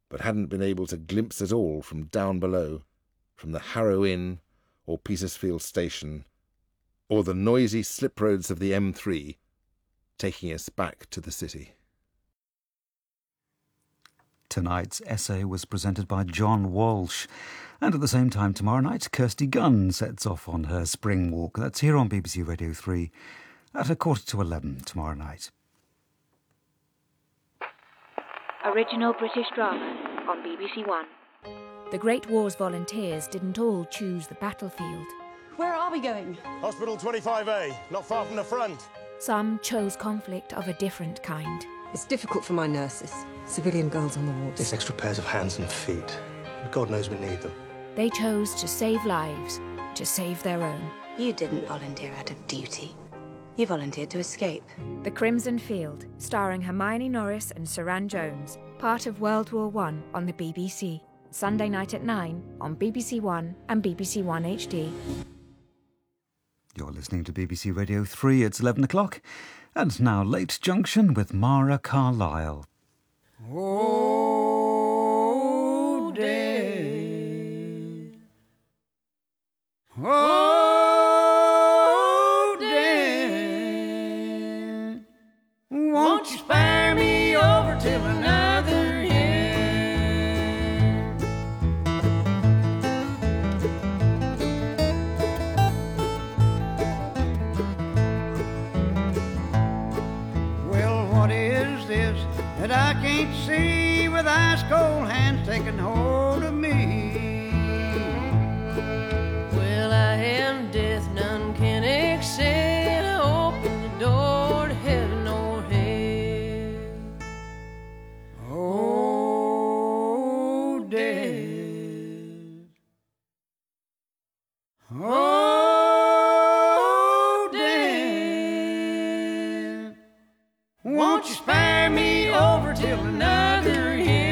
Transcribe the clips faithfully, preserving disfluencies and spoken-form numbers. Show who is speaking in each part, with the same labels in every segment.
Speaker 1: but hadn't been able to glimpse it all from down below, from the Harrow Inn or Petersfield Station, or the noisy slip roads of the M three, taking us back to the city.
Speaker 2: Tonight's essay was presented by John Walsh. And at the same time tomorrow night, Kirsty Gunn sets off on her spring walk. That's here on B B C Radio three at a quarter to eleven tomorrow night.
Speaker 3: Original British drama on B B C One. The Great War's volunteers didn't all choose the battlefield.
Speaker 4: Where are we going?
Speaker 5: Hospital twenty-five A, not far from the front.
Speaker 3: Some chose conflict of a different kind.
Speaker 4: It's difficult for my nurses. Civilian girls on the wards.
Speaker 5: There's extra pairs of hands and feet. God knows we need them.
Speaker 3: They chose to save lives, to save their own.
Speaker 6: You didn't volunteer out of duty. You volunteered to escape.
Speaker 3: The Crimson Field, starring Hermione Norris and Saran Jones, part of World War One on the B B C. Sunday night at nine on B B C One and B B C One H D.
Speaker 2: You're listening to B B C Radio three. It's eleven o'clock. And now Late Junction with Mara Carlyle.
Speaker 7: Oh, Dad. Oh, Dad. Won't you spare me over till another year? Well, what is this that I can't see with ice cold hands taking hold of me? Well, I am death, none can excel. I open the door to heaven or hell. Oh, death. Oh, death. Won't you spare me over till another year?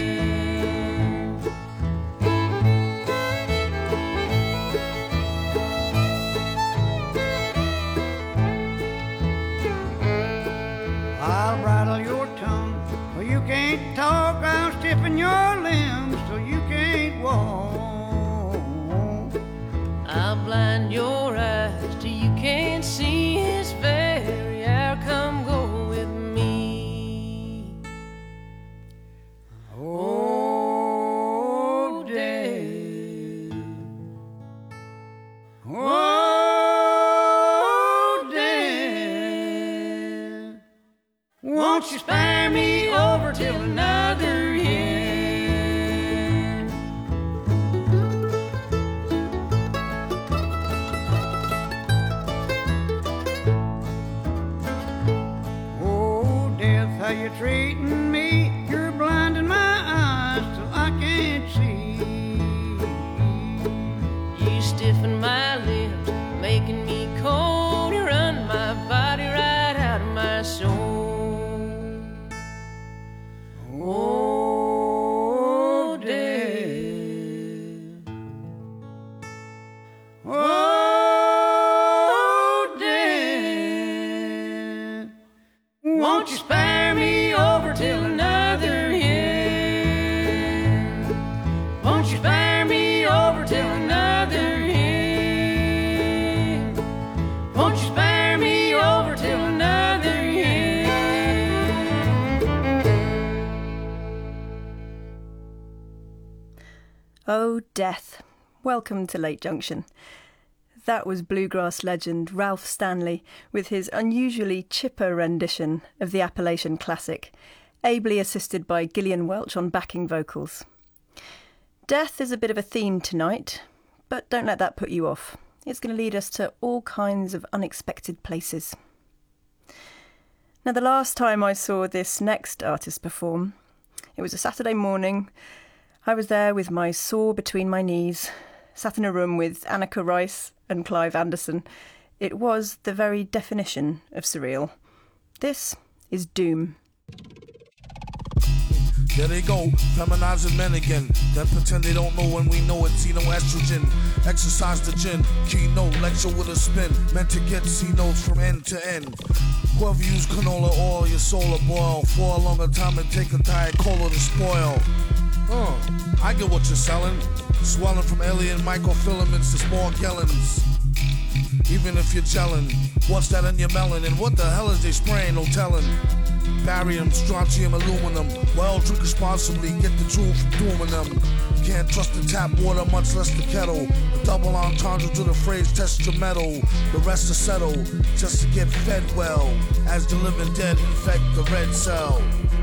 Speaker 7: I'll bridle your tongue so you can't talk. I'll stiffen your limbs so you can't walk. I'll blind your eyes till you can't see his very hour. Come go with me. Oh, death. Oh, death. Won't you spare me over till another year? Oh, death, how you treating me? You're blinding my eyes till I can't see. You stiffen my lips, making me cold. You run my body right out of my soul. Oh, death. Oh, death. Won't you spare me over till another year? Won't you spare me over till another year? Won't you spare me over till another year?
Speaker 8: Oh, death. Welcome to Late Junction. That was bluegrass legend Ralph Stanley with his unusually chipper rendition of the Appalachian classic, ably assisted by Gillian Welch on backing vocals. Death is a bit of a theme tonight, but don't let that put you off. It's going to lead us to all kinds of unexpected places. Now, the last time I saw this next artist perform, it was a Saturday morning. I was there with my saw between my knees, sat in a room with Anneka Rice and Clive Anderson. It was the very definition of surreal. This is Doom.
Speaker 9: There they go, feminizing men again. Then pretend they don't know when we know it's xenoestrogen. Exercise the gin, keynote, lecture with a spin. Meant to get C notes from end to end. Whoever use canola oil, your soul will boil. For a longer time and take a diet cola to spoil. Uh, I get what you're selling. Swelling from alien microfilaments to small gallons. Even if you're gelling, what's that in your melon? And what the hell is they spraying? No telling. Barium, strontium, aluminum. Well, drink responsibly, get the jewel from dooming them. Can't trust the tap water, much less the kettle. A double entendre to the phrase, test your metal. The rest is settle, just to get fed well. As the living dead infect the red cell.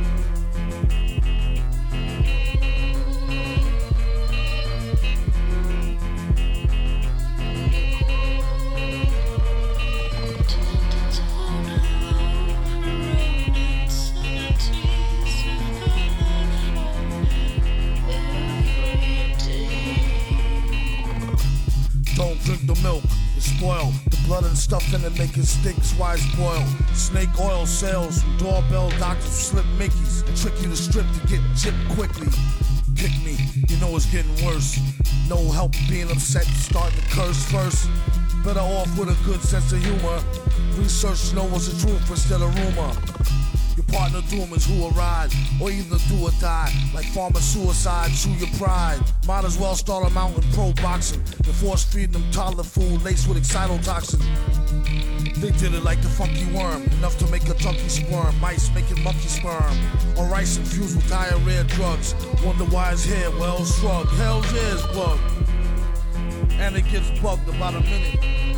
Speaker 9: Drink the milk, it's spoiled. The blood and stuff in it make it stinks, why it's boiled. Snake oil sales from doorbell doctors who slip Mickeys and trick you to strip to get gypped quickly. Pick me, you know it's getting worse. No help being upset, starting to curse first. Better off with a good sense of humor. Research to know what's the truth instead of rumor. Your partner doom is who will ride, or either do or die. Like farmer suicide, chew your pride. Might as well start a mountain pro boxing. You're force feeding them toddler food laced with excitotoxin. They did it like the funky worm, enough to make a junkie squirm. Mice making monkey sperm, or rice infused with diarrhea drugs. Wonder why it's here, well shrug. Hell's yeah, it's bugged. And it gets bugged about a minute.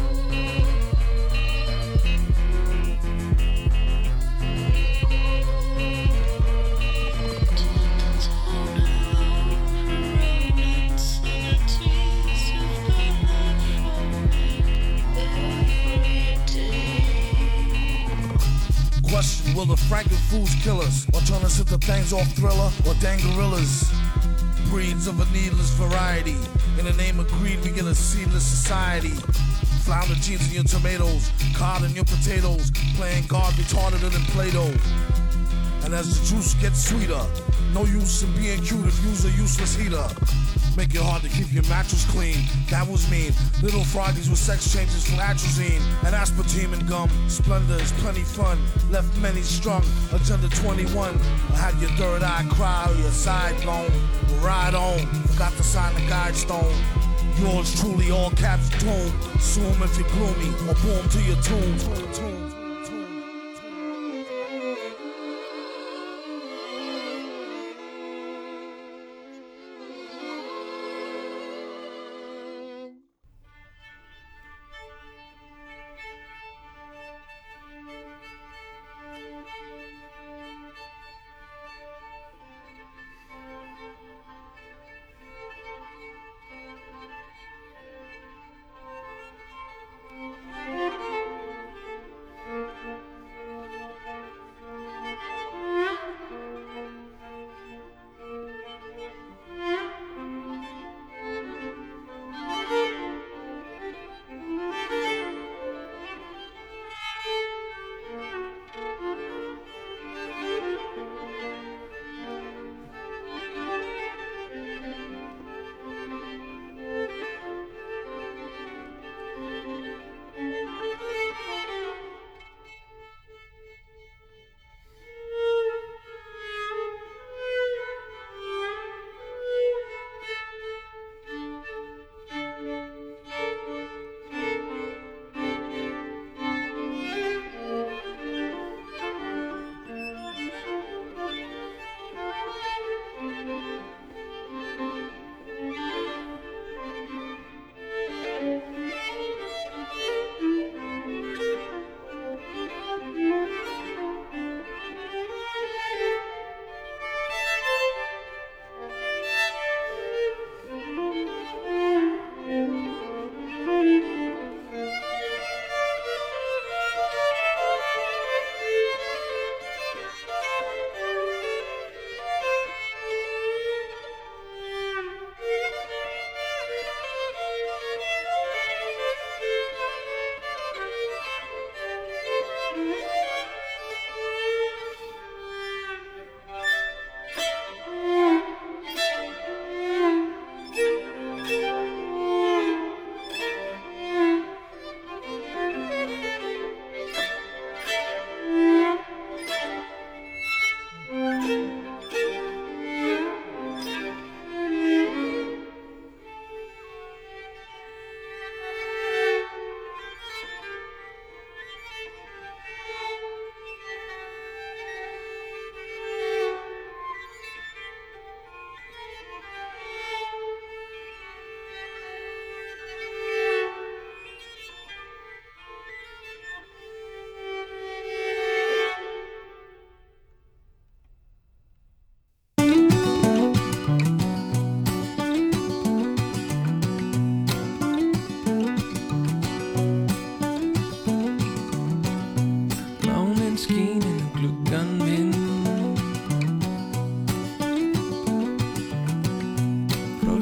Speaker 9: Question, will the frankenfoods kill us, or turn us into things off Thriller, or dang gorillas? Breeds of a needless variety. In the name of greed, we get a seedless society. Flounder jeans in your tomatoes, cod in your potatoes, playing God retarded than Play-Doh. And as the juice gets sweeter, no use in being cute if you's a useless heater. Make it hard to keep your mattress clean. That was mean. Little froggies with sex changes from atrazine and aspartame and gum. Splendor is plenty fun. Left many strung. Agenda twenty-one. I had your third eye cry or your side blown. Ride on. Forgot to sign the guide stone. Yours truly, all caps doom. Assume if you're gloomy or boom to your tomb.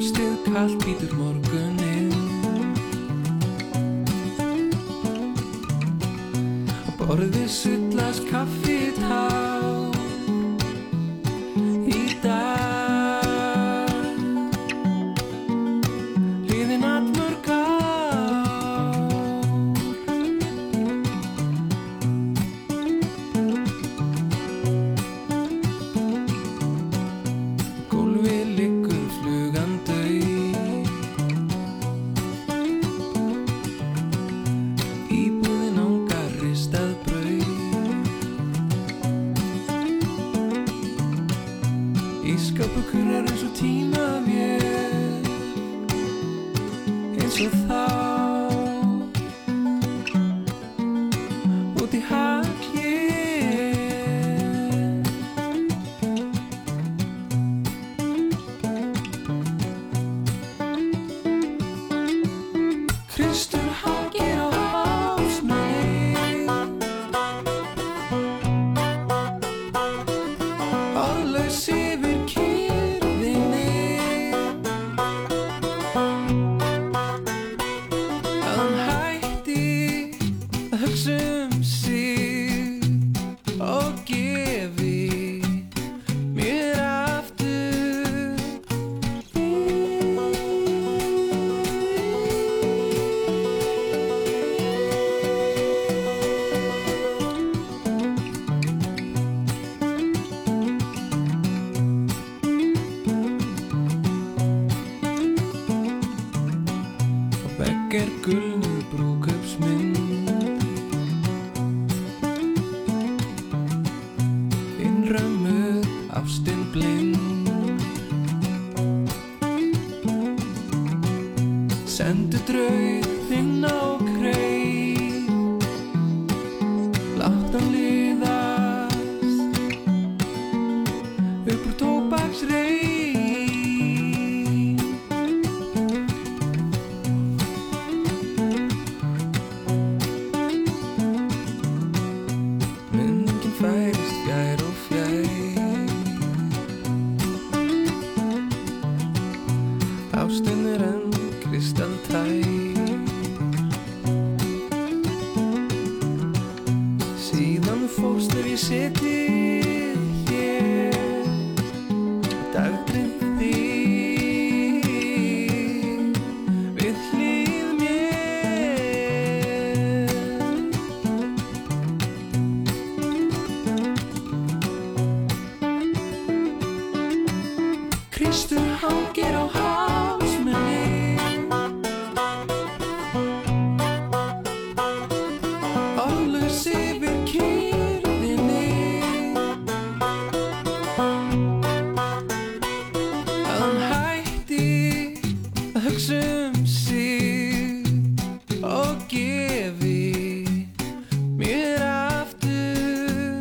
Speaker 10: Frostið kalt bítur morguninn Á borðið sullast kaffitá Í dag Liðin allmörg ár Gólfið liggur flugan dauð Íbúðin angar ristað brauð Ísskápur kurrar eins og tímavél Eins og þá Út í haglél Kristur hangir á hálsmenni Orðlaus yfir kyrrðinni Að hann hætti að hugsa um sig og gefi mér aftur Á vegg er gulnuð brúðkaupsmynd Innrömmuð ástin blind Sendu draug þinn á kreið Látt hann liðast upp úr tóbaksreið Minningin færist fjær og fjær Ástin er enn kristaltær Síðan fórst hef ég setið hér Dagdreymt þig við hlið mér Kristur hangir á hálsmenni Orðlaus yfir kyrrðinni Að hann hætti að hugsa um sig og gefi mér aftur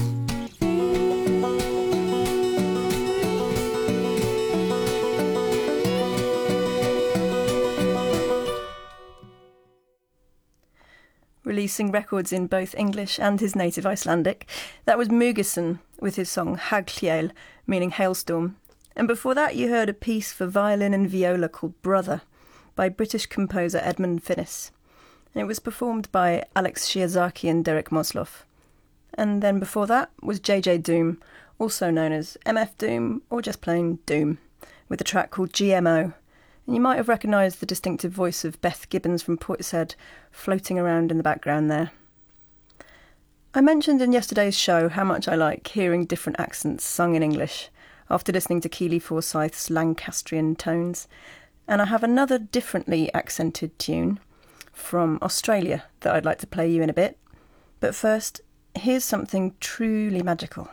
Speaker 8: Releasing records in both English and his native Icelandic. That was Mugisson with his song Haglél, meaning hailstorm. And before that you heard a piece for violin and viola called Brother by British composer Edmund Finnis. And it was performed by Alex Shiozaki and Derek Mosloff. And then before that was J J Doom, also known as M F Doom or just plain Doom, with a track called G M O. And you might have recognised the distinctive voice of Beth Gibbons from Portishead floating around in the background there. I mentioned in yesterday's show how much I like hearing different accents sung in English after listening to Keeley Forsyth's Lancastrian tones, and I have another differently accented tune from Australia that I'd like to play you in a bit. But first, here's something truly magical.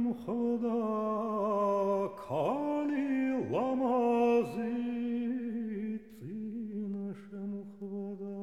Speaker 11: خدا کانی لامازی تینشم خدا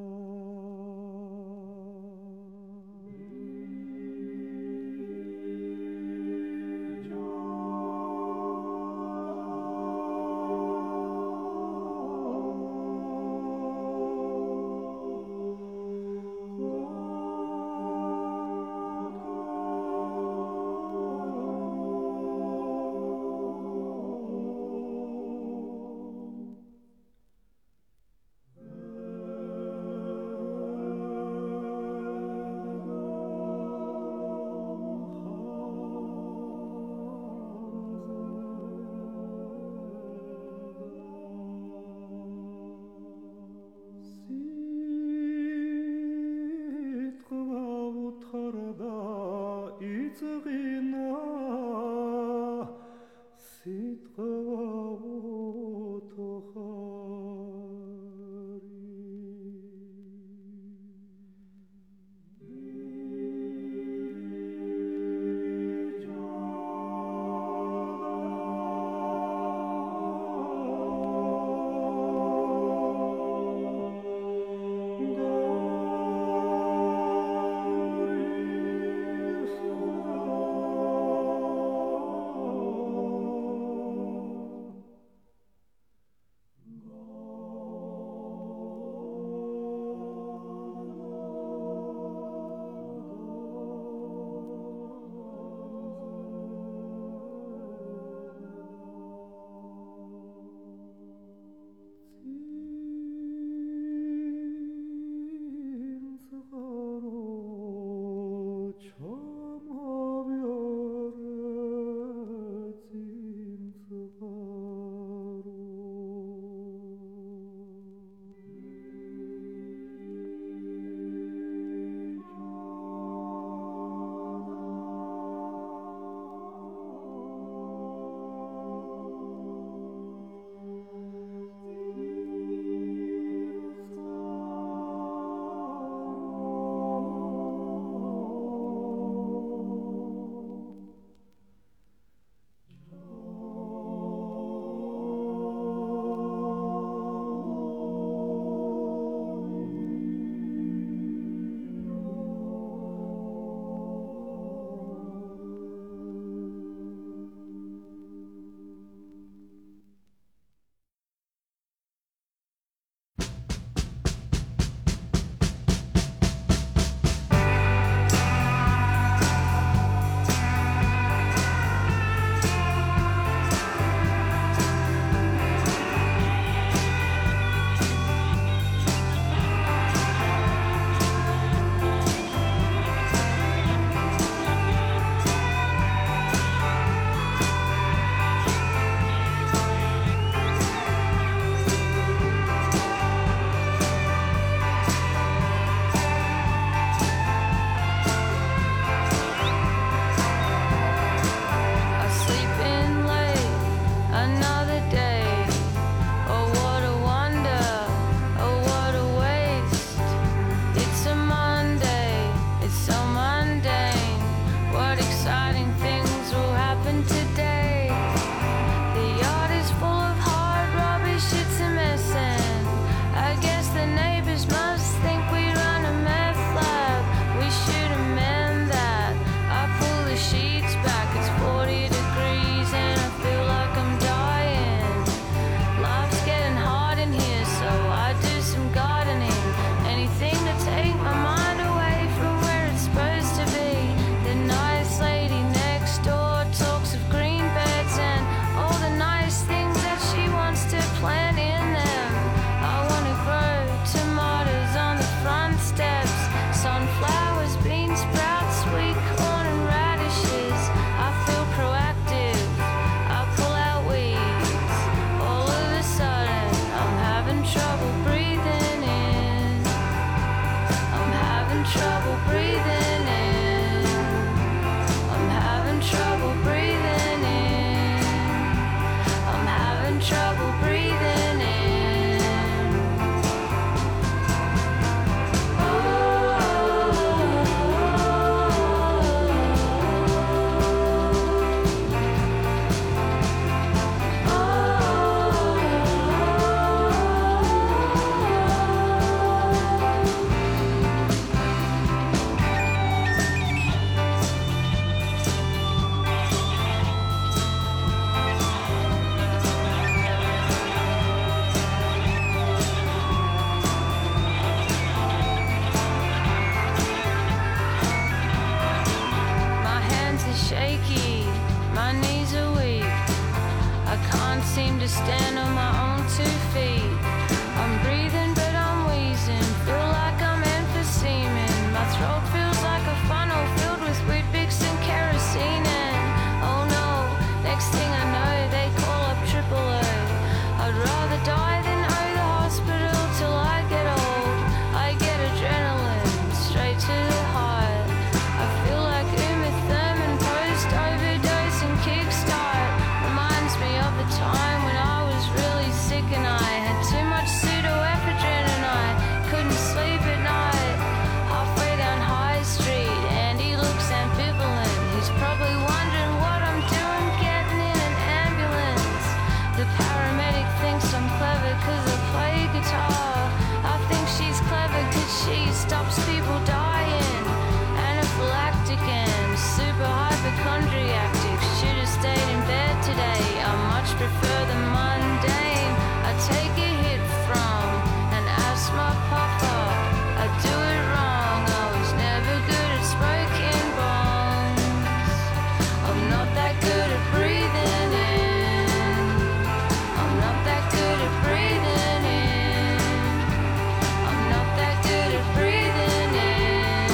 Speaker 12: can't seem to stand on my own two feet. I'm breathing but I'm wheezing, feel like I'm emphyseming. My throat feels like a funnel filled with Weet-Bix and kerosene. And oh no, next thing I know they call up triple O. I'd rather die than owe the hospital till I get old. I get adrenaline straight to the heart. I feel like Uma Thurman post overdose and kickstart. Reminds me of the time when I was really sick and I had too much pseudoephedrine and I couldn't sleep at night. Halfway down High Street, Andy looks ambivalent. He's probably wondering what I'm doing getting in an ambulance. The paramedic thinks I'm clever cause I play guitar. I think she's clever cause she stops people dying. Anaphylactic and super hypochondriac. Should've stayed in bed today. I much prefer the mundane. I take a hit from an asthma puffer. I do it wrong. I was never good at smoking bones. I'm not that good at breathing in. I'm not that good at breathing in. I'm not that good at breathing in.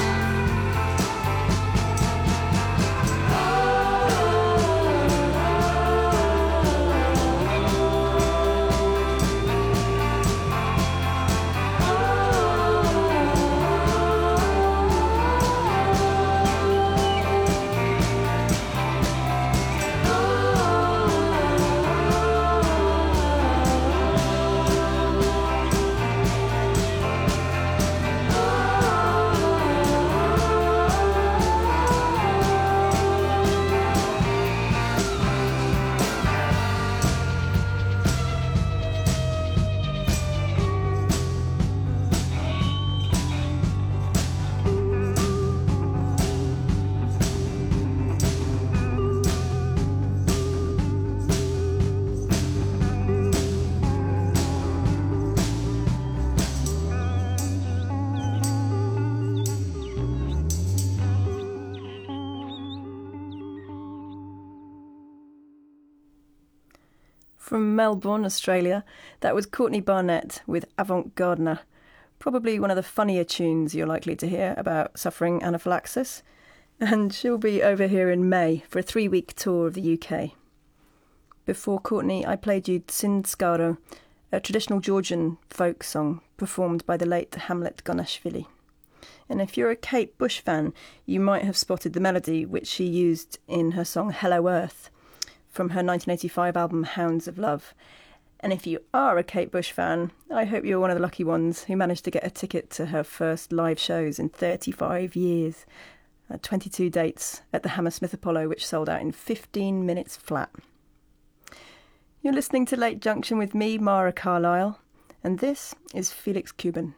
Speaker 8: From Melbourne, Australia, that was Courtney Barnett with Avant Gardener. Probably one of the funnier tunes you're likely to hear about suffering anaphylaxis. And she'll be over here in May for a three-week tour of the U K. Before Courtney, I played you Tsind Skaro, a traditional Georgian folk song performed by the late Hamlet Gonashvili. And if you're a Kate Bush fan, you might have spotted the melody which she used in her song Hello Earth, from her nineteen eighty-five album Hounds of Love. And if you are a Kate Bush fan, I hope you're one of the lucky ones who managed to get a ticket to her first live shows in thirty-five years. Uh, twenty-two dates at the Hammersmith Apollo, which sold out in fifteen minutes flat. You're listening to Late Junction with me, Mara Carlyle, and this is Felix Cuban.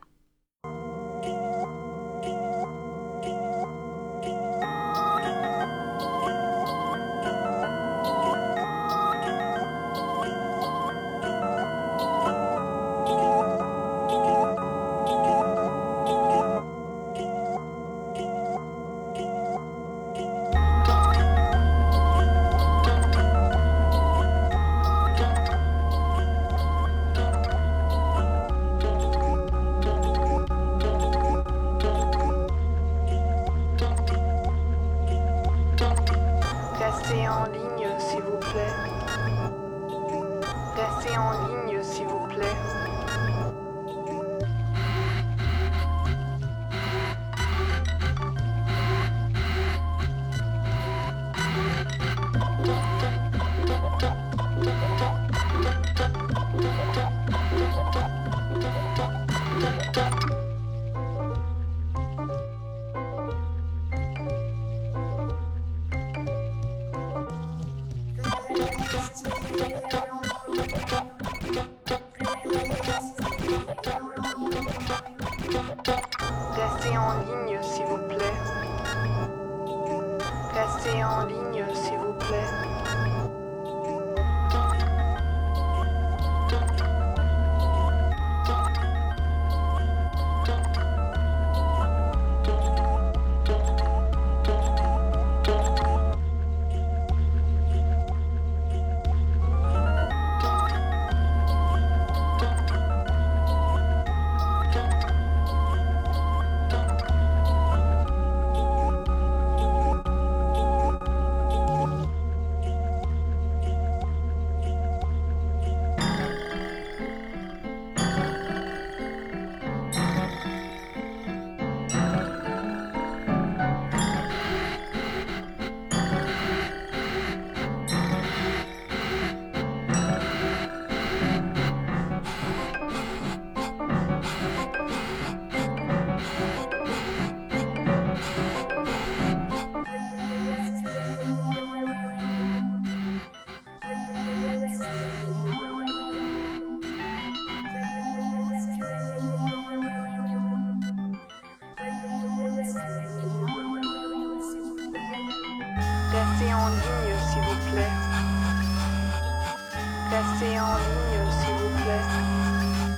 Speaker 13: Restez en ligne, s'il vous plaît. Restez en ligne, s'il vous plaît. Restez en ligne, s'il vous plaît.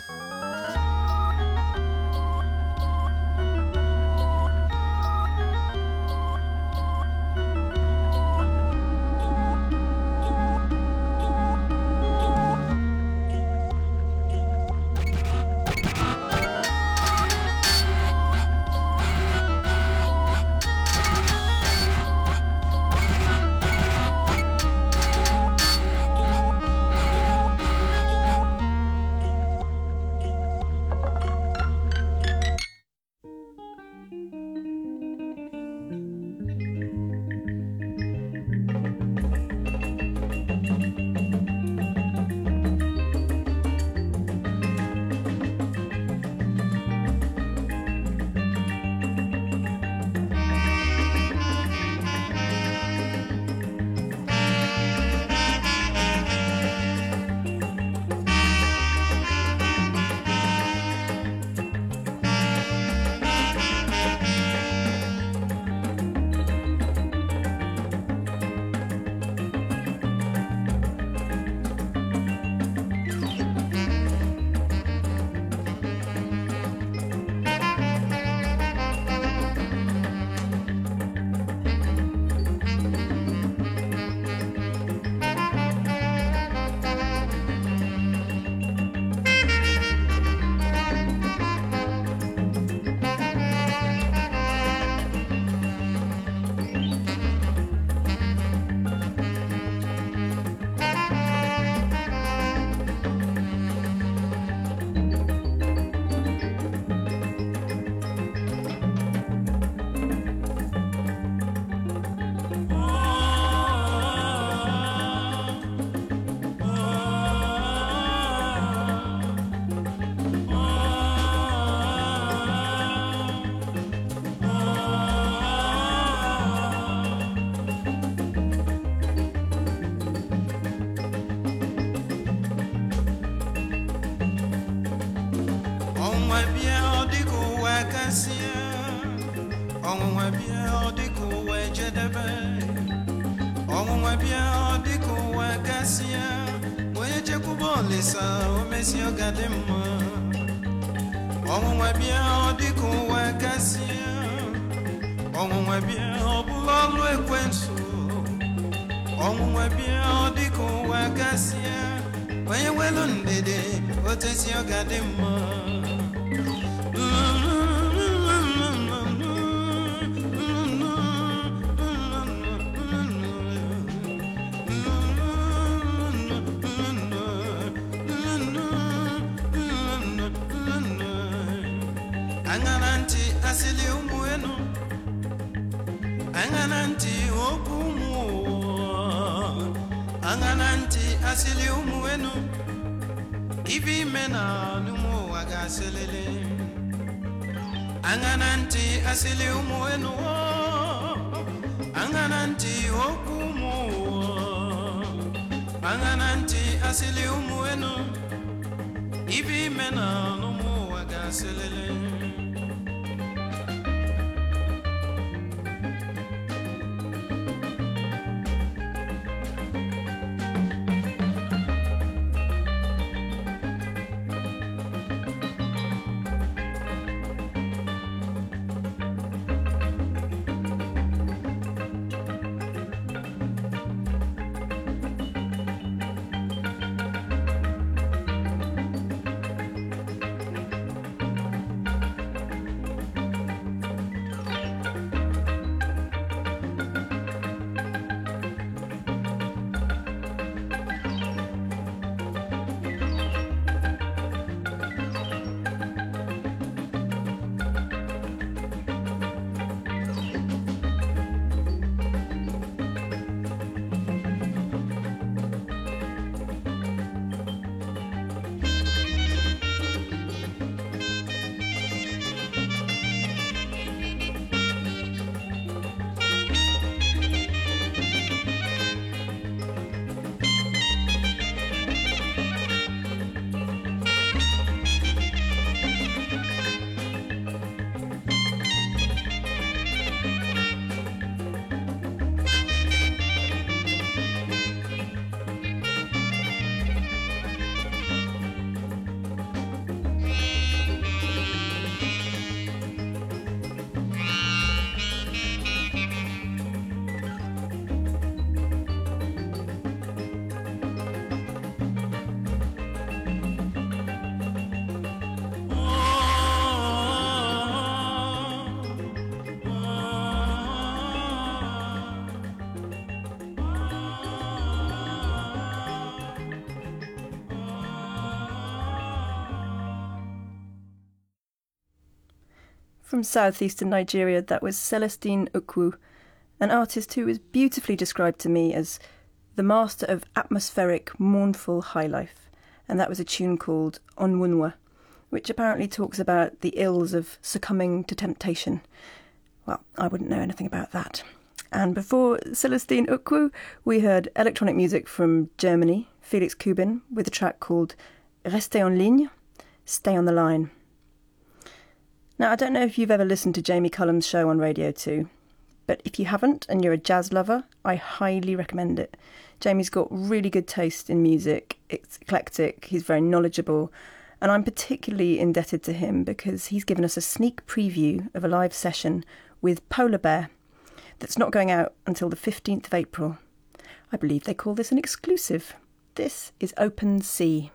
Speaker 8: From southeastern Nigeria, that was Celestine Ukwu, an artist who was beautifully described to me as the master of atmospheric, mournful highlife, and that was a tune called Onwunwa, which apparently talks about the ills of succumbing to temptation. Well, I wouldn't know anything about that. And before Celestine Ukwu, we heard electronic music from Germany, Felix Kubin, with a track called Restez en ligne, Stay on the Line. Now, I don't know if you've ever listened to Jamie Cullum's show on Radio two, but if you haven't and you're a jazz lover, I highly recommend it. Jamie's got really good taste in music, it's eclectic, he's very knowledgeable, and I'm particularly indebted to him because he's given us a sneak preview of a live session with Polar Bear that's not going out until the fifteenth of April. I believe they call this an exclusive. This is Open Sea.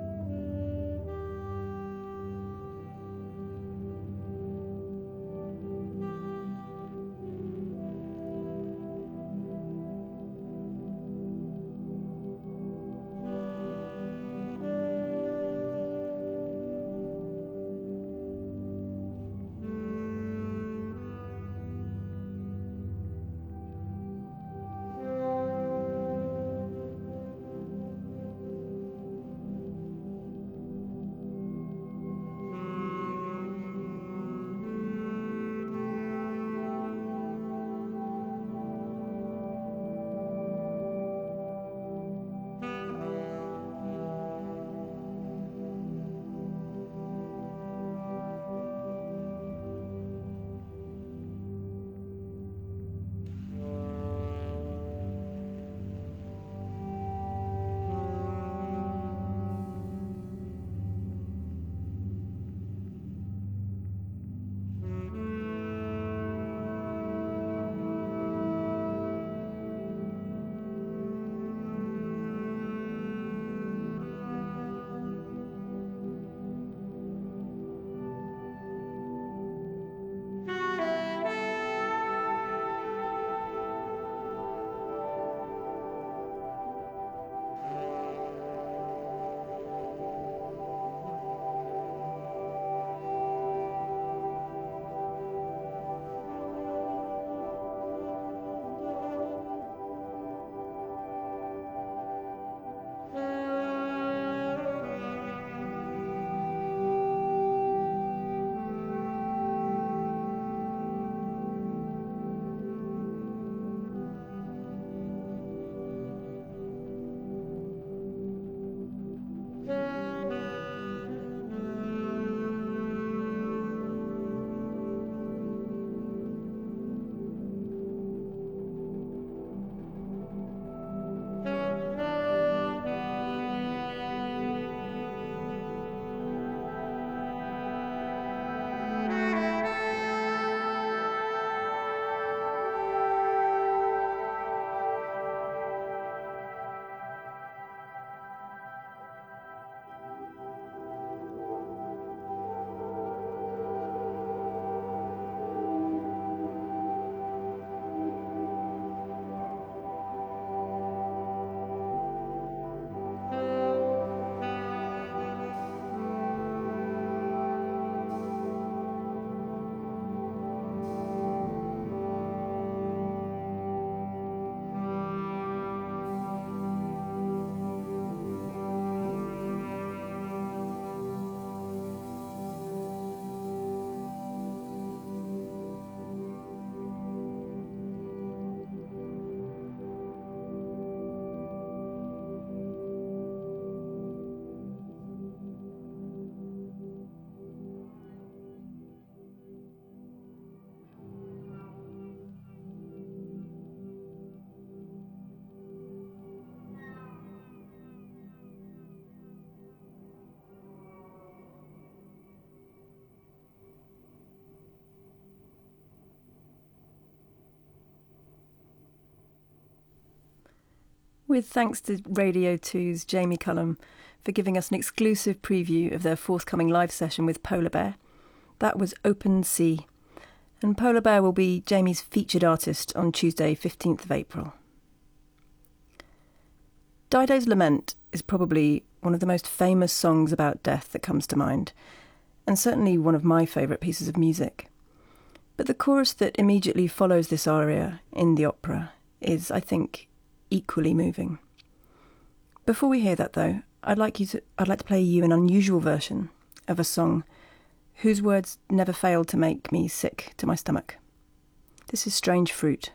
Speaker 11: Thank
Speaker 8: With thanks to Radio two's Jamie Cullum for giving us an exclusive preview of their forthcoming live session with Polar Bear. That was Open Sea. And Polar Bear will be Jamie's featured artist on Tuesday, fifteenth of April. Dido's Lament is probably one of the most famous songs about death that comes to mind, and certainly one of my favourite pieces of music. But the chorus that immediately follows this aria in the opera is, I think, equally moving. Before we hear that, though, I'd like you to I'd like to play you an unusual version of a song whose words never failed to make me sick to my stomach. This is Strange Fruit.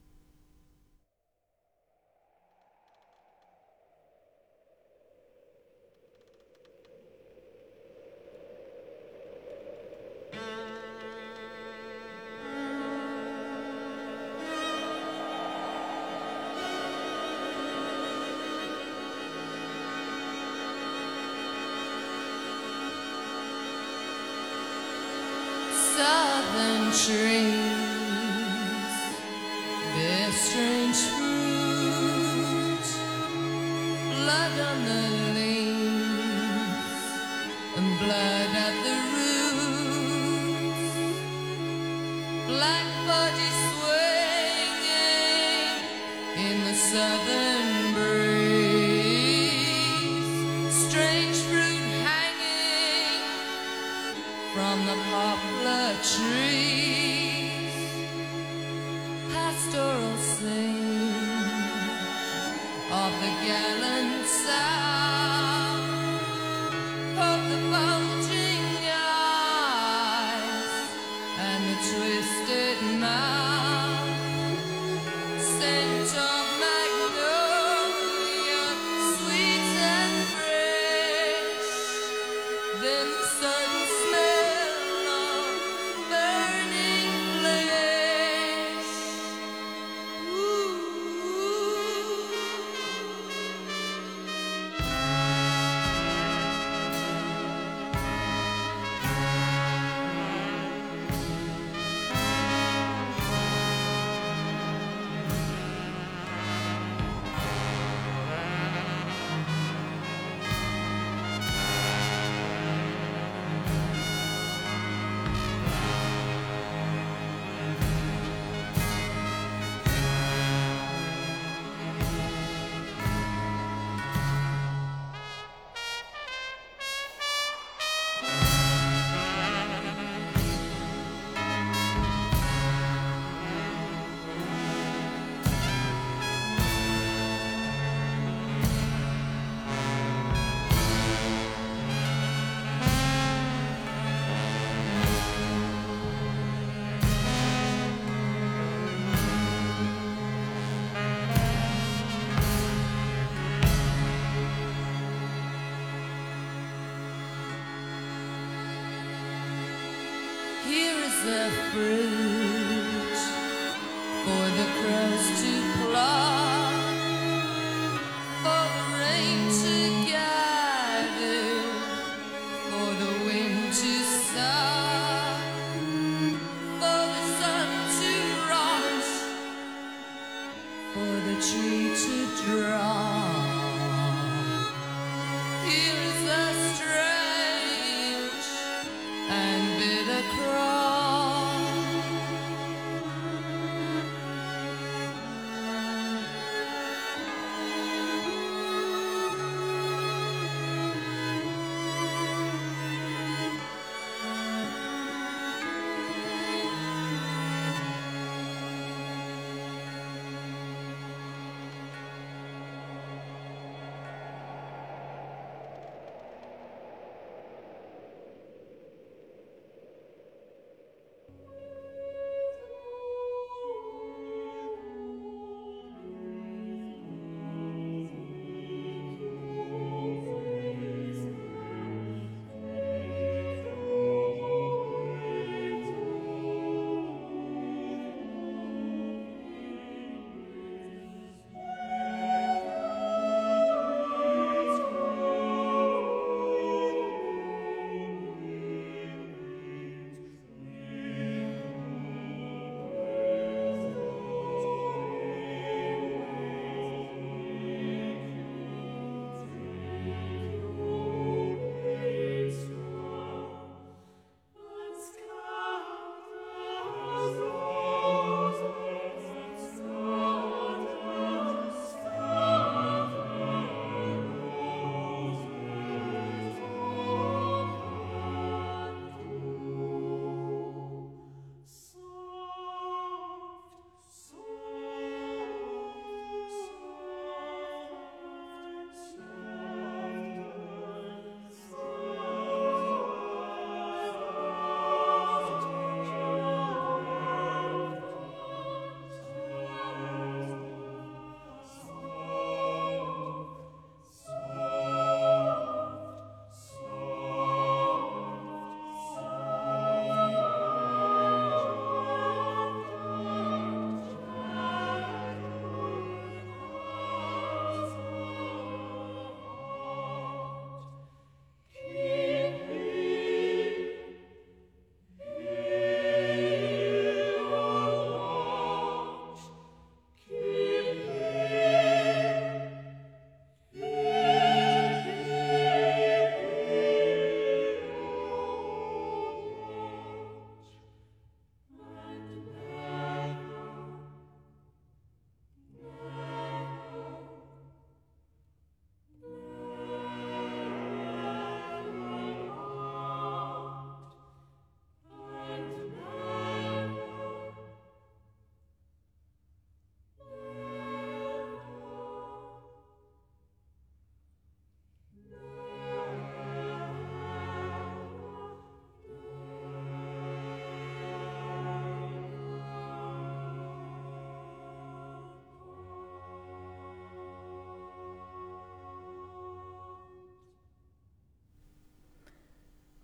Speaker 14: Southern trees bear strange fruit, blood on the leaves and blood at the roots, black bodies swinging in the southern breeze, strange fruit hanging from the poplar trees, pastoral scene of the gallant sound of the bulging eyes and the twisted mouth, scent of magnolia, sweet and fresh, then the sudden smell of burning flesh. Ooh. Here is the fruit for the crows to pluck, for the rain to gather, for the wind to suck, for the sun to rise, for the tree to drop. Here is the strange and bitter crop.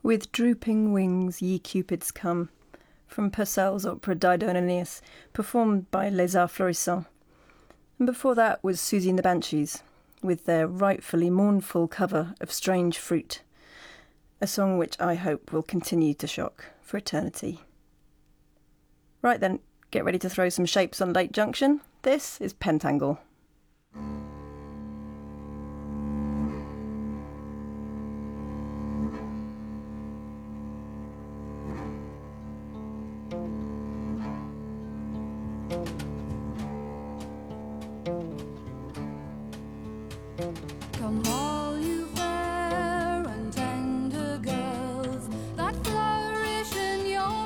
Speaker 8: With drooping wings ye cupids come, from Purcell's opera Dido and Aeneas, performed by Les Arts Florissants. And before that was Susie and the Banshees, with their rightfully mournful cover of Strange Fruit, a song which I hope will continue to shock for eternity. Right then, get ready to throw some shapes on Late Junction. This is Pentangle.
Speaker 14: Come all you fair and tender girls that flourish in your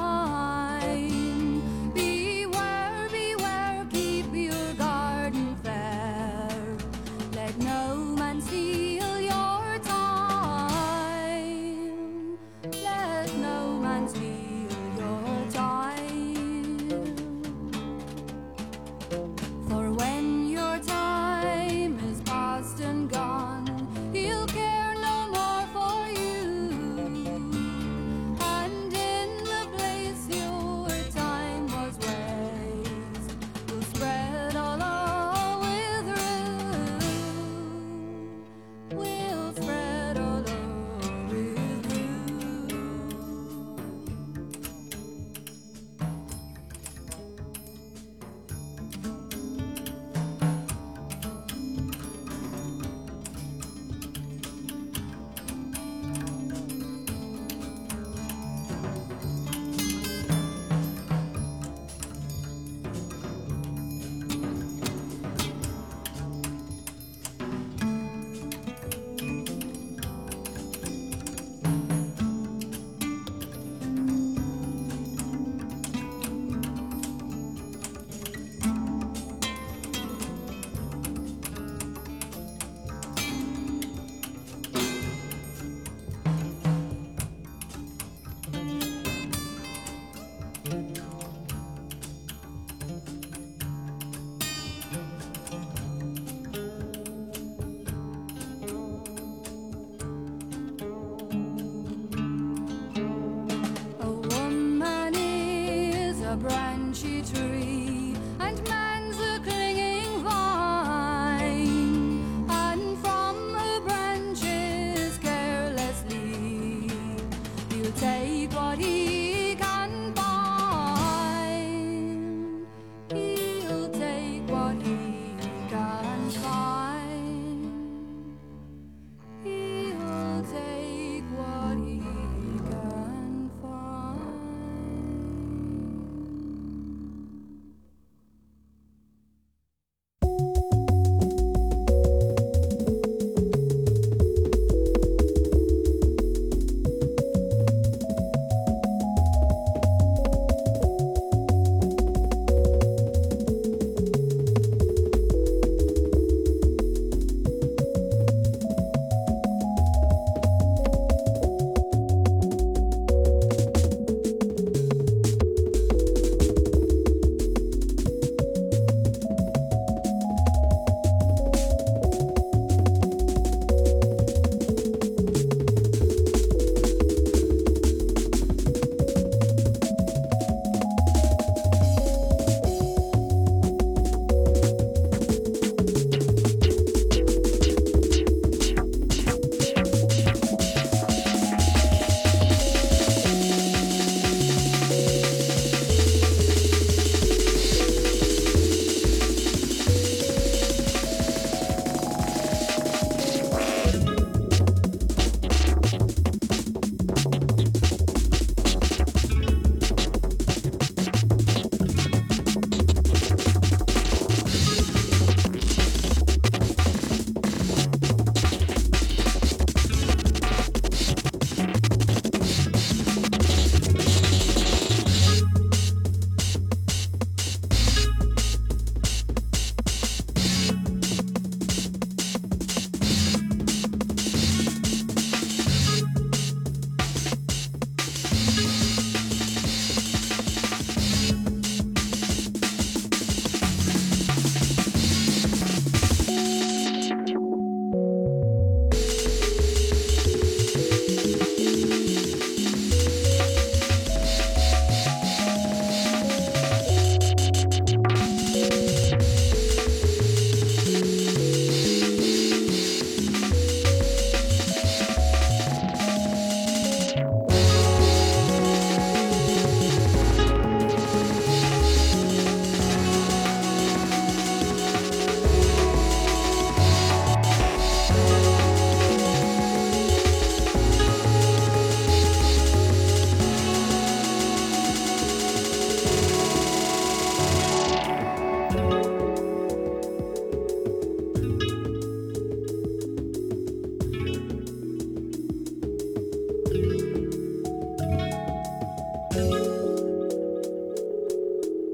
Speaker 14: prime. Beware, beware, keep your garden fair. Let no man steal your time. Let no man steal your time. For when your time is past and gone, he'll care no more for you. And in the place your time was waste, will spread all over with rue. Will spread all over with rue. A woman is a branchy tree, and man's a clinging vine, and from the branches carelessly he'll take what he can find. He'll take what he can find. He'll take what he can find.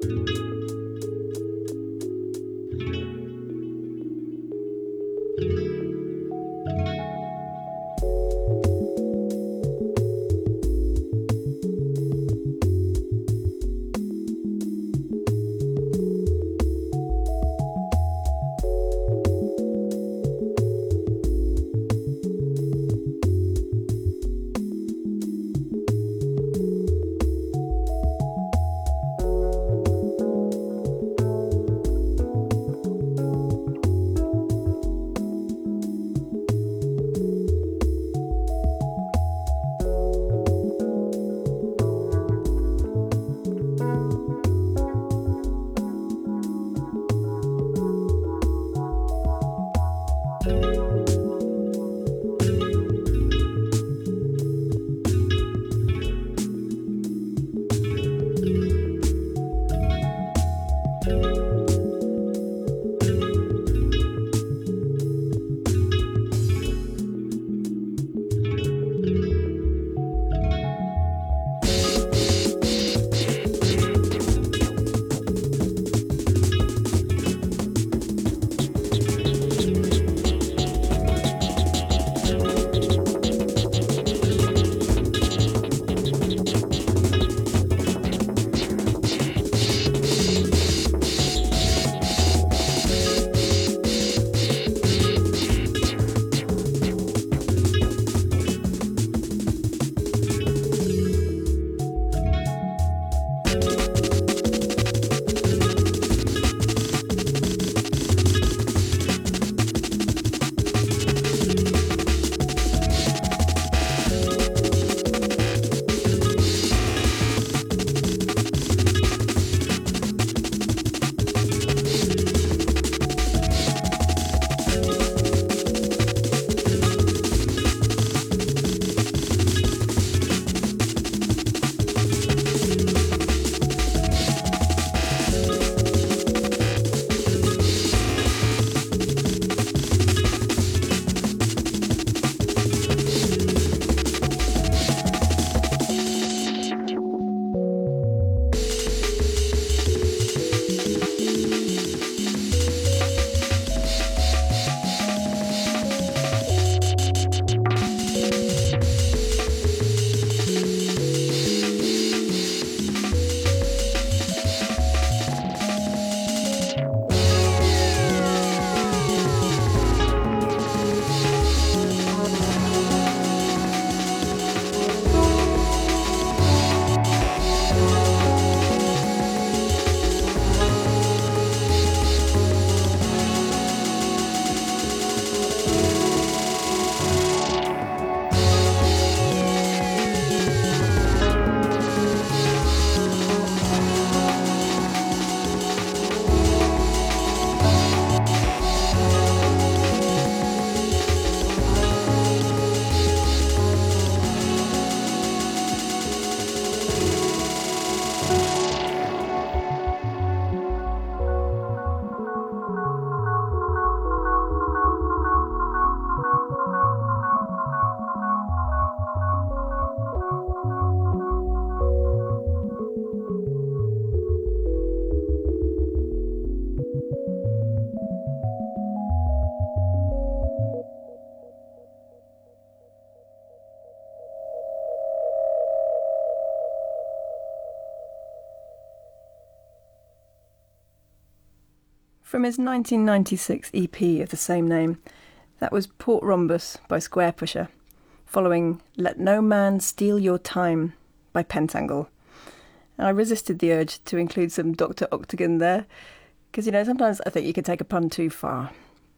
Speaker 8: From his nineteen ninety-six E P of the same name, that was Port Rhombus by Squarepusher, following Let No Man Steal Your Time by Pentangle. And I resisted the urge to include some Doctor Octagon there, because, you know, sometimes I think you can take a pun too far.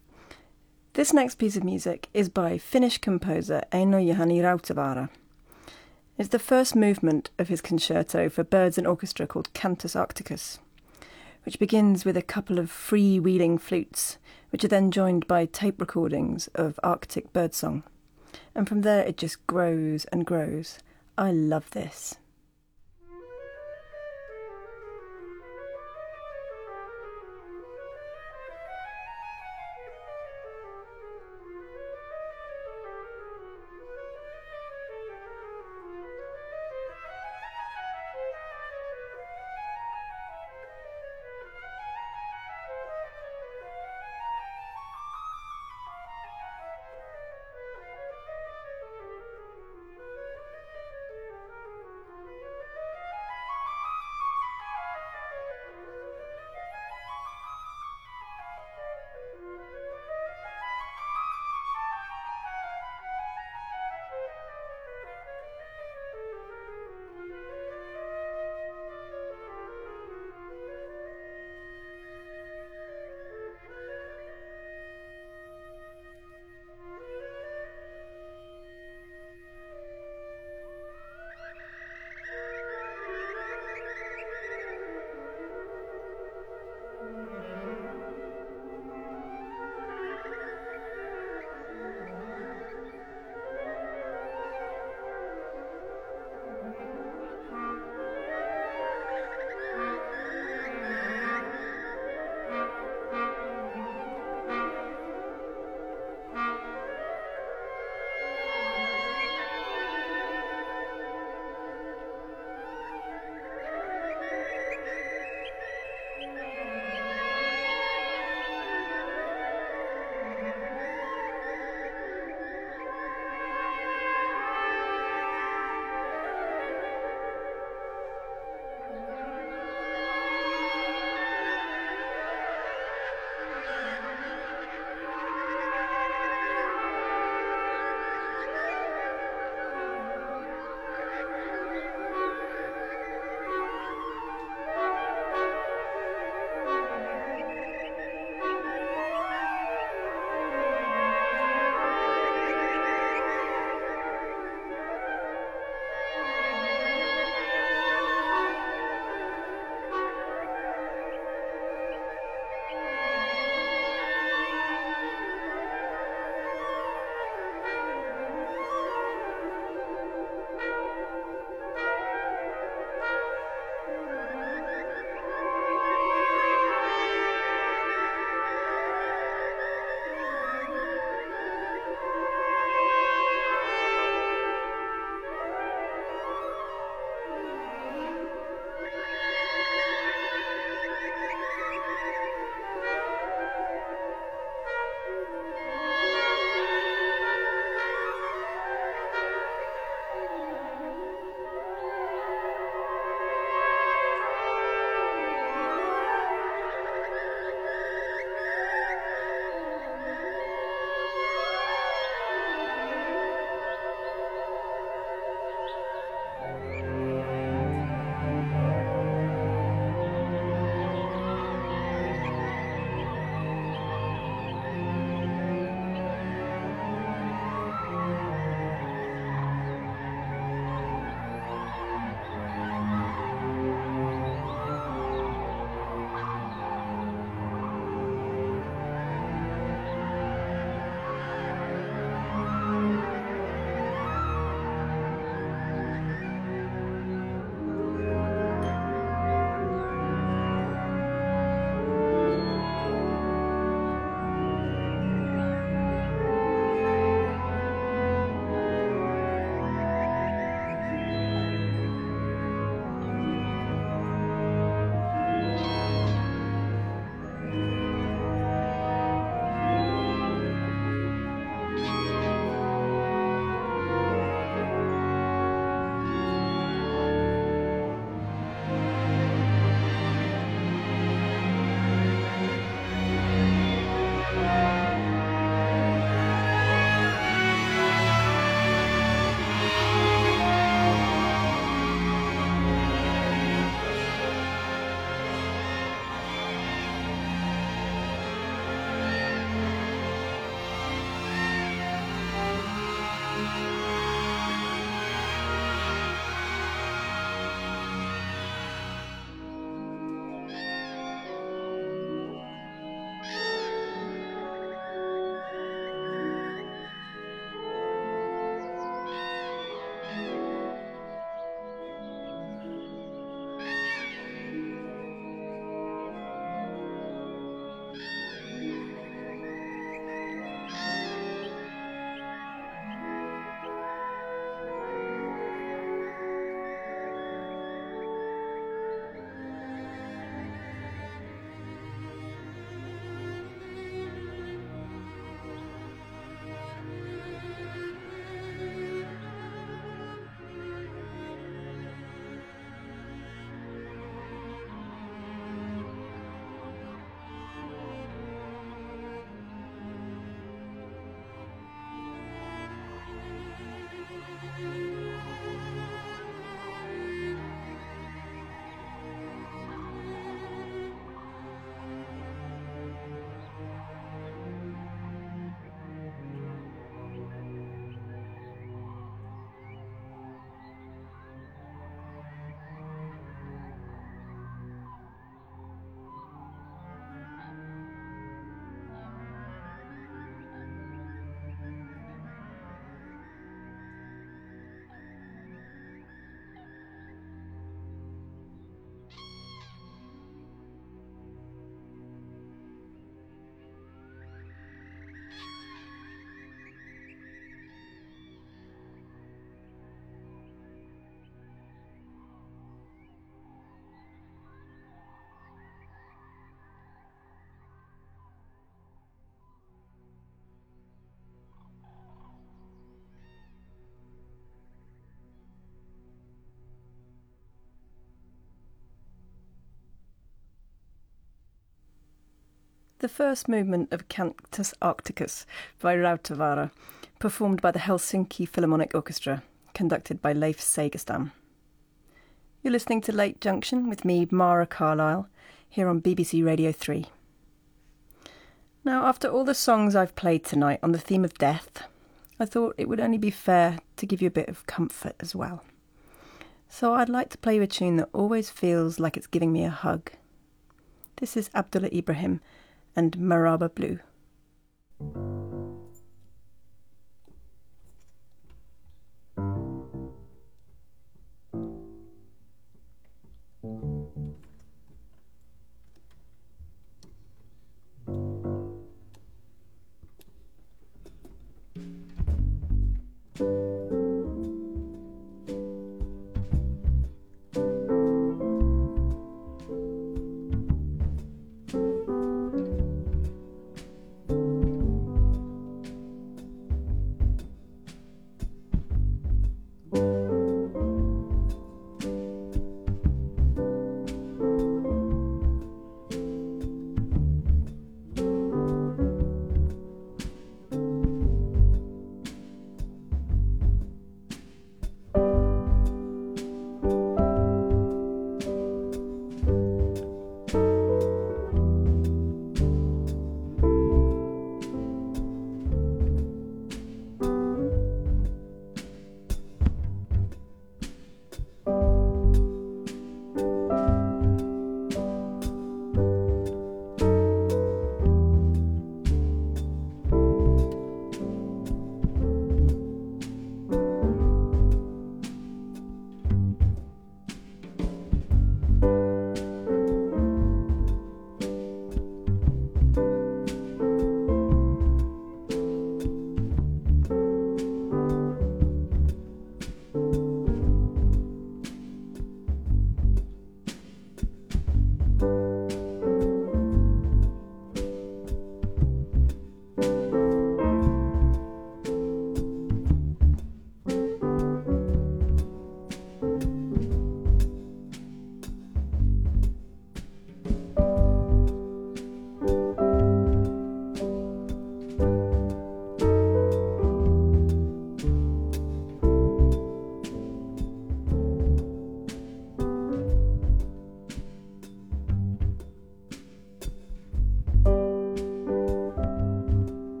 Speaker 8: This next piece of music is by Finnish composer Eino Juhani Rautavaara. It's the first movement of his concerto for birds and orchestra called Cantus Arcticus, which begins with a couple of free-wheeling flutes, which are then joined by tape recordings of Arctic birdsong. And from there it just grows and grows. I love this. the first movement of Cantus Arcticus by Rautavaara, performed by the Helsinki Philharmonic Orchestra, conducted by Leif Segerstam. You're listening to Late Junction with me, Mara Carlyle, here on B B C Radio three. Now, after all the songs I've played tonight on the theme of death, I thought it would only be fair to give you a bit of comfort as well. So I'd like to play you a tune that always feels like it's giving me a hug. This is Abdullah Ibrahim and Maraba Blue.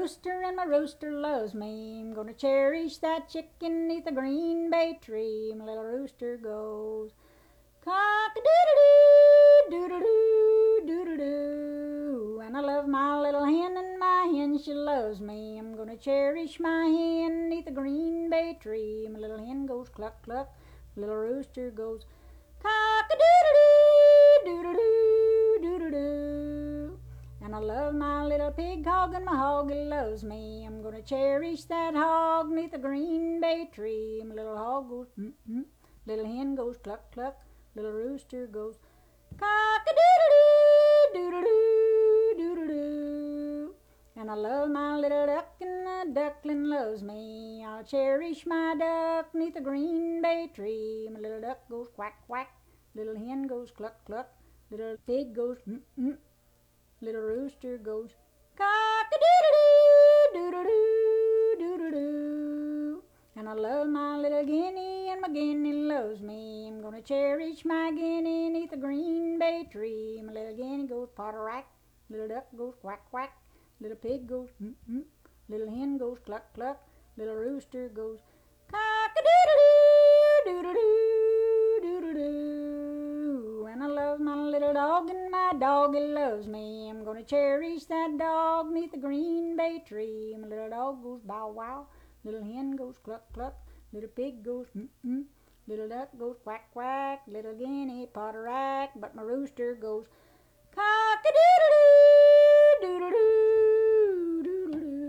Speaker 15: rooster and my rooster loves me. I'm gonna cherish that chicken neath the green bay tree. My little rooster goes cock-a-doodle-doo, doodle-doo, doodle-doo. And I love my little hen and my hen, she loves me. I'm gonna cherish my hen neath the green bay tree. My little hen goes cluck, cluck. Little rooster goes cock-a-doodle-doo, doodle-doo, doodle-doo. And I love my little pig hog and my hog loves me. I'm gonna cherish that hog neath the green bay tree. My little hog goes mm-mm. Little hen goes cluck, cluck. Little rooster goes cock-a-doodle-doo, doodle-doo, doodle-doo. And I love my little duck and the duckling loves me. I'll cherish my duck neath the green bay tree. My little duck goes quack, quack. Little hen goes cluck, cluck. Little pig goes mm-mm. Little rooster goes cock-a-doodle-doo, doodle-doo, doodle-doo. And I love my little guinea and my guinea loves me. I'm gonna cherish my guinea neath the green bay tree. My little guinea goes potter-rack. Little duck goes quack, quack. Little pig goes mm-mm. Little hen goes cluck, cluck. Little rooster goes cock-a-doodle-doo, doodle-doo, doodle-doo. And I love my little dog and my dog loves me. I'm gonna cherish that dog neath the green bay tree. My little dog goes bow wow. Little hen goes cluck, cluck. Little pig goes mm-mm. Little duck goes quack, quack. Little guinea potter-rack. But my rooster goes cock-a-doodle-doo, doodle-doo, doodle-doo.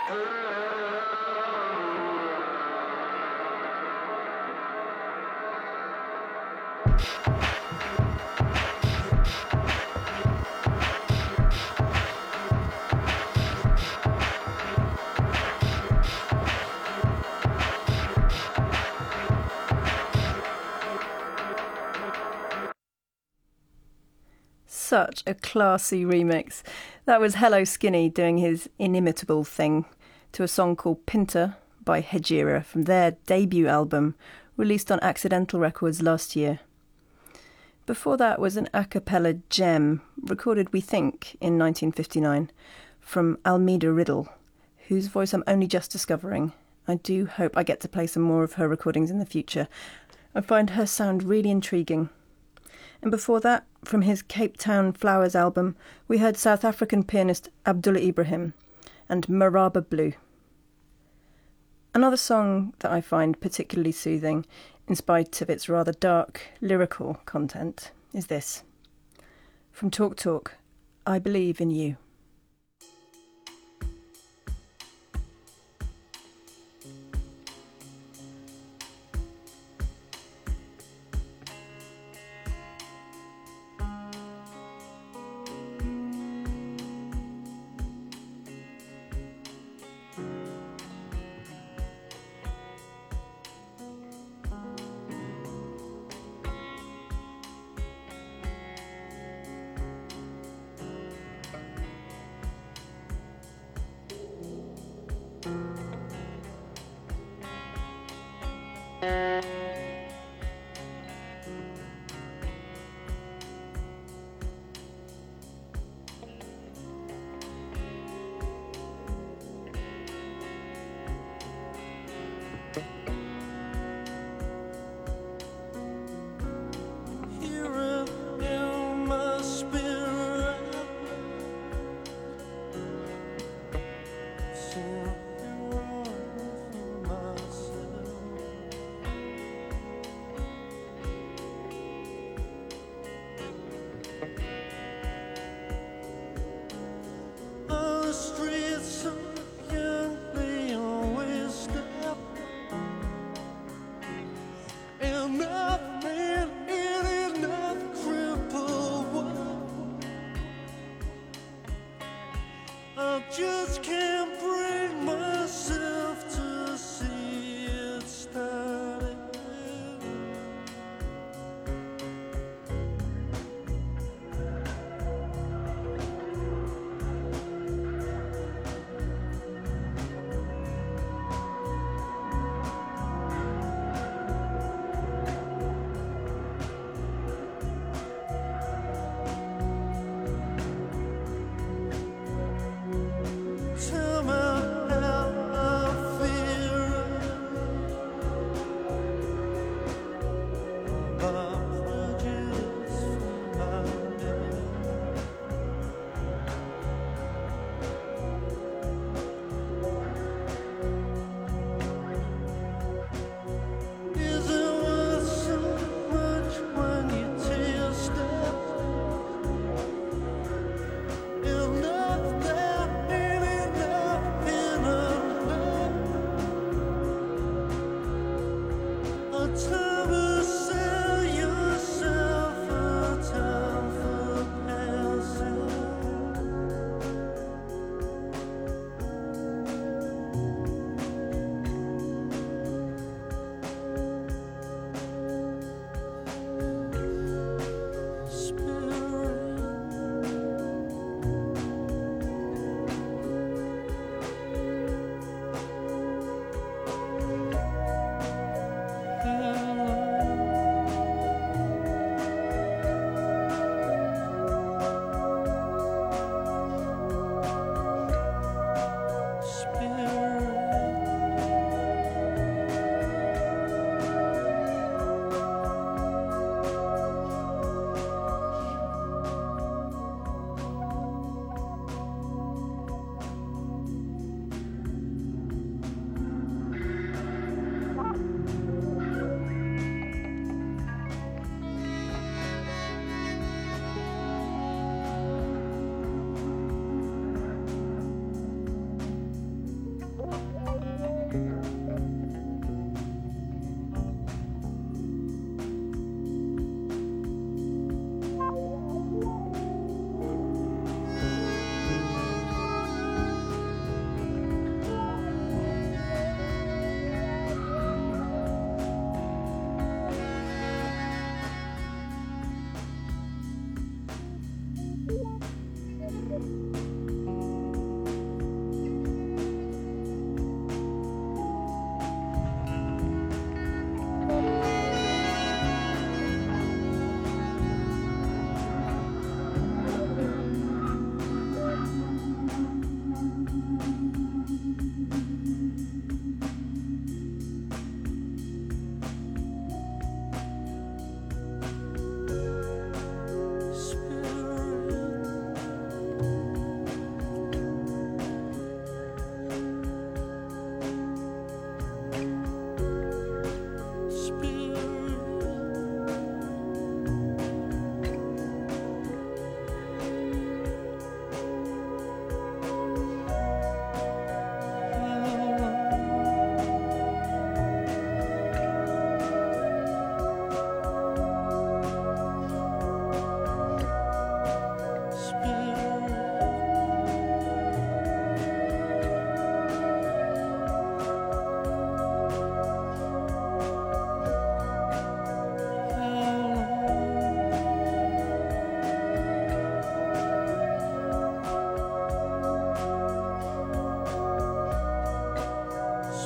Speaker 8: Such a classy remix. That was Hello Skinny doing his inimitable thing to a song called Pinter by Hejira from their debut album, released on Accidental Records last year. Before that was an a cappella gem, recorded, we think, in nineteen fifty-nine, from Almeda Riddle, whose voice I'm only just discovering. I do hope I get to play some more of her recordings in the future. I find her sound really intriguing. And before that, from his Cape Town Flowers album, we heard South African pianist Abdullah Ibrahim and Maraba Blue. Another song that I find particularly soothing, in spite of its rather dark lyrical content, is this. From Talk Talk, I Believe in You.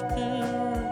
Speaker 11: spirit.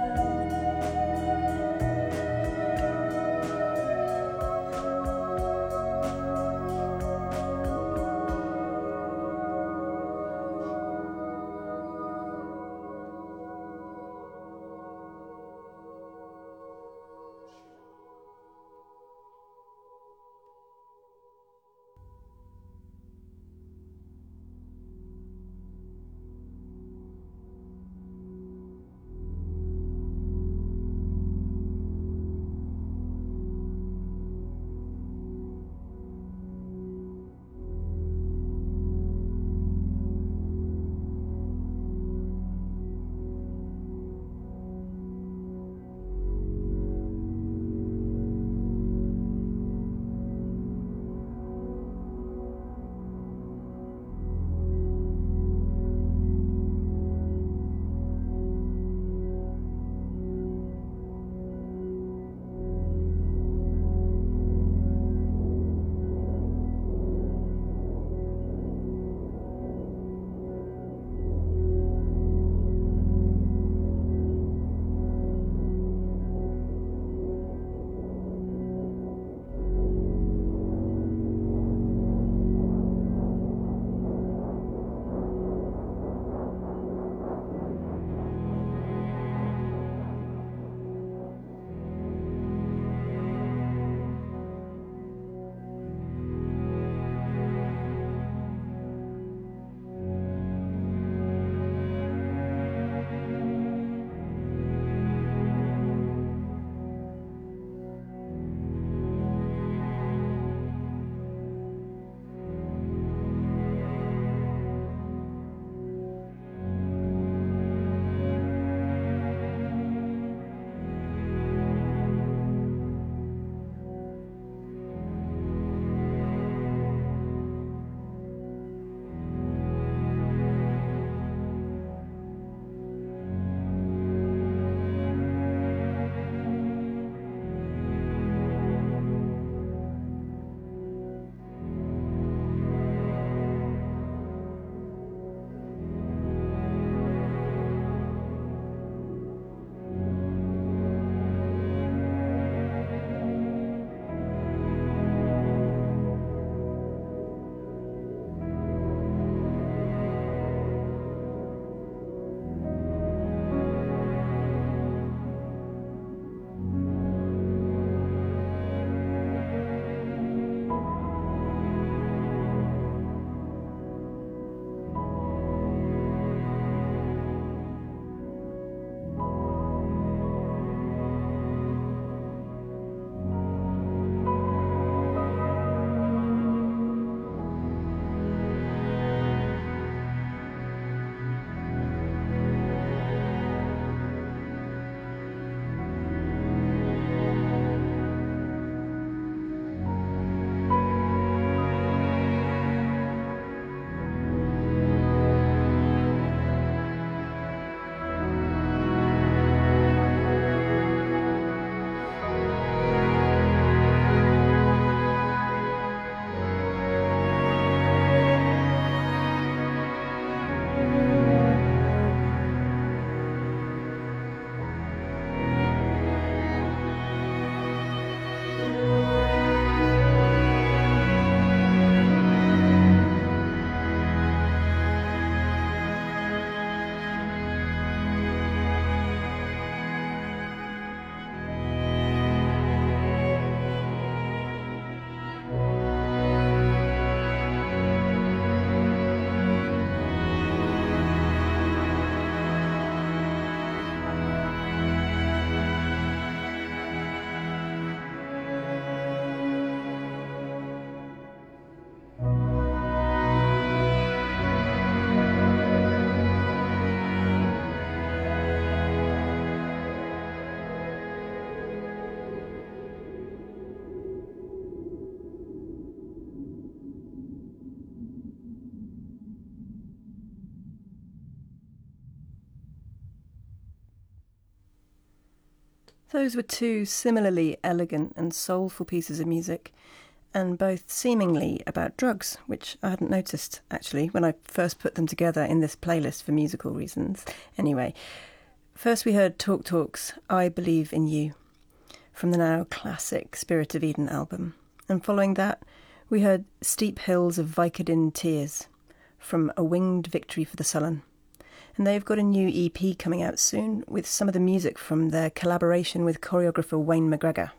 Speaker 8: Those were two similarly elegant and soulful pieces of music, and both seemingly about drugs, which I hadn't noticed, actually, when I first put them together in this playlist for musical reasons. Anyway, First we heard Talk Talk's I Believe in You from the now classic Spirit of Eden album. And following that, we heard Steep Hills of Vicodin Tears from A Winged Victory for the Sullen. And they've got a new E P coming out soon with some of the music from their collaboration with choreographer Wayne McGregor.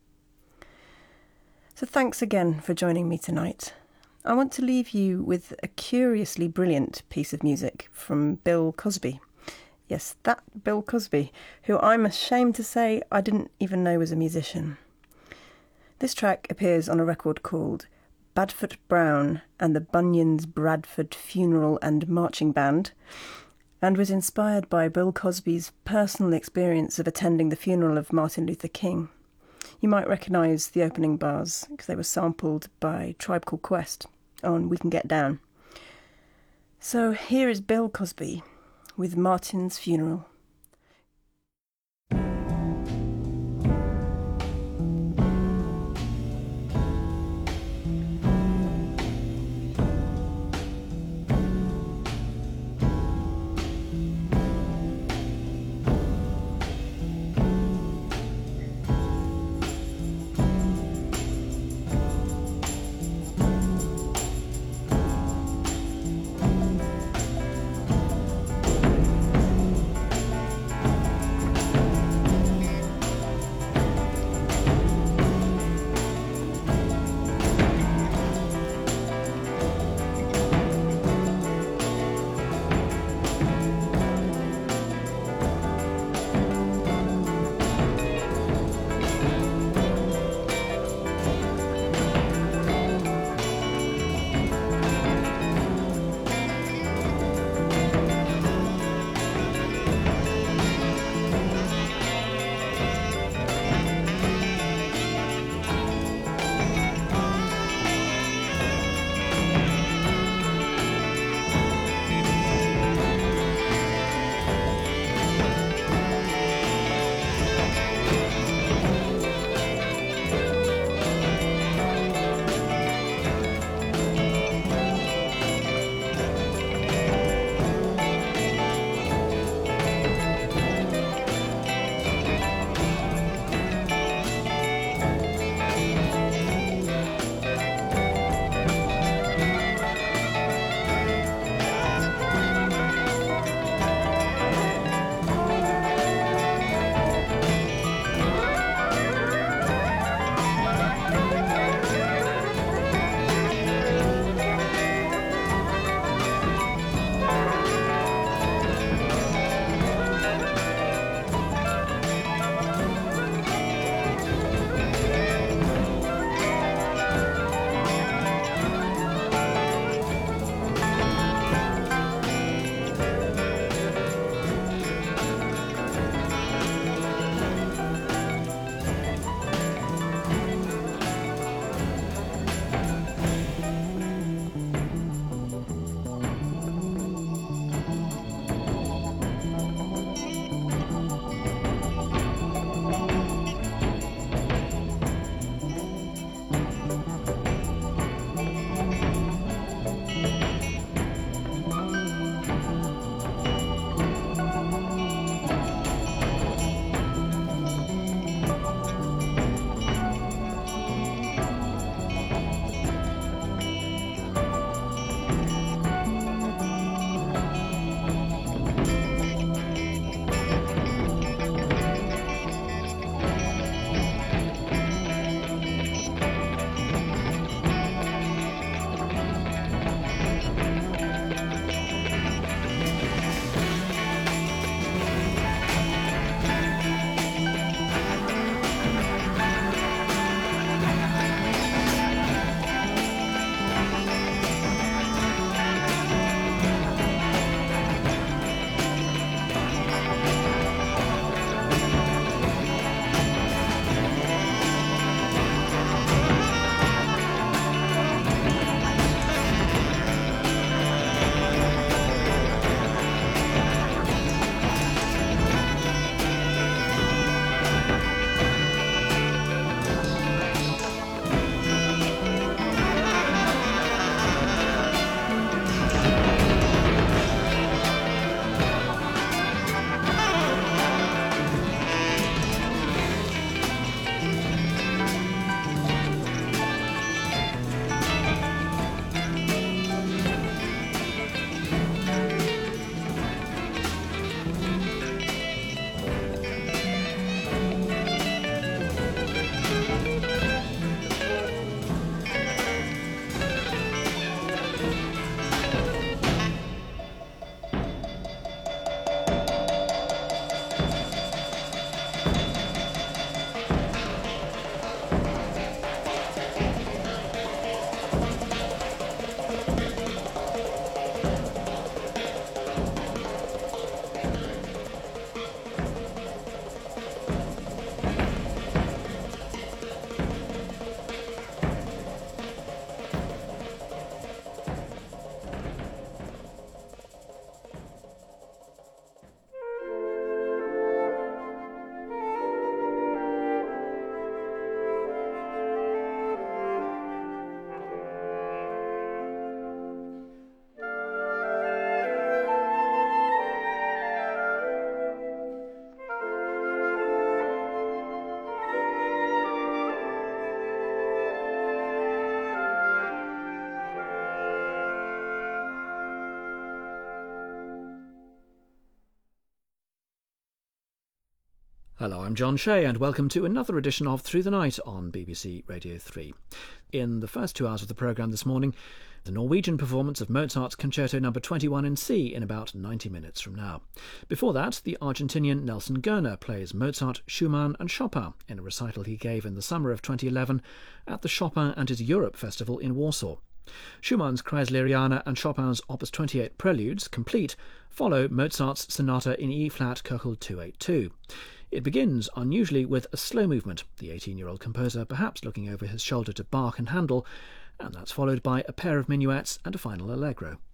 Speaker 8: So thanks again for joining me tonight. I want to leave you with a curiously brilliant piece of music from Bill Cosby. Yes, that Bill Cosby, who I'm ashamed to say I didn't even know was a musician. This track appears on a record called Badford Brown and the Bunyan's Bradford Funeral and Marching Band, and was inspired by Bill Cosby's personal experience of attending the funeral of Martin Luther King. You might recognise the opening bars because they were sampled by Tribe Called Quest on We Can Get Down. So here is Bill Cosby with Martin's Funeral.
Speaker 16: Hello, I'm John Shea and welcome to another edition of Through the Night on B B C Radio three. In the first two hours of the programme this morning, the Norwegian performance of Mozart's Concerto number twenty-one in C in about ninety minutes from now. Before that, the Argentinian Nelson Gerner plays Mozart, Schumann and Chopin in a recital he gave in the summer of twenty eleven at the Chopin and his Europe Festival in Warsaw. Schumann's Kreisleriana and Chopin's Opus twenty-eight Preludes, complete, follow Mozart's Sonata in E-flat Köchel two eighty-two. It begins, unusually, with a slow movement, the eighteen-year-old composer perhaps looking over his shoulder to Bach and Handel, and that's followed by a pair of minuets and a final allegro.